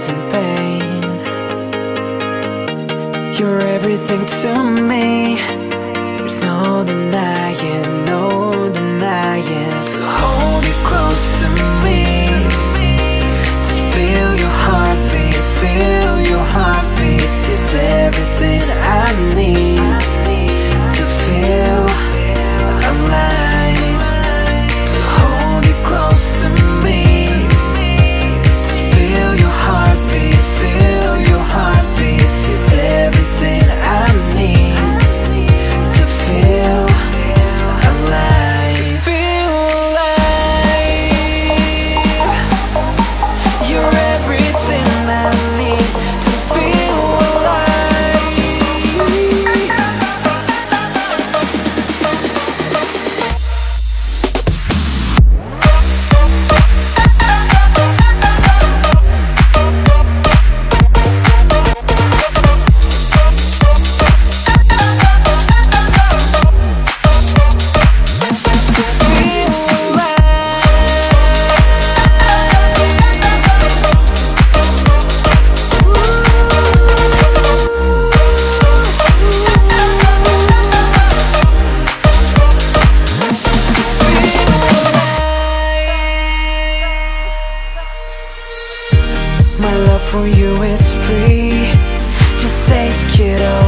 tears and pain. You're everything to me. There's no denying, no denying. To hold you close to me, to feel your heartbeat, feel your heartbeat is everything I need to feel alive. To hold you close to me, to feel your heartbeat, feel your heartbeat is everything I need to feel alive. To feel alive. You're everything I need to feel alive. My love for you is free. Just take it all.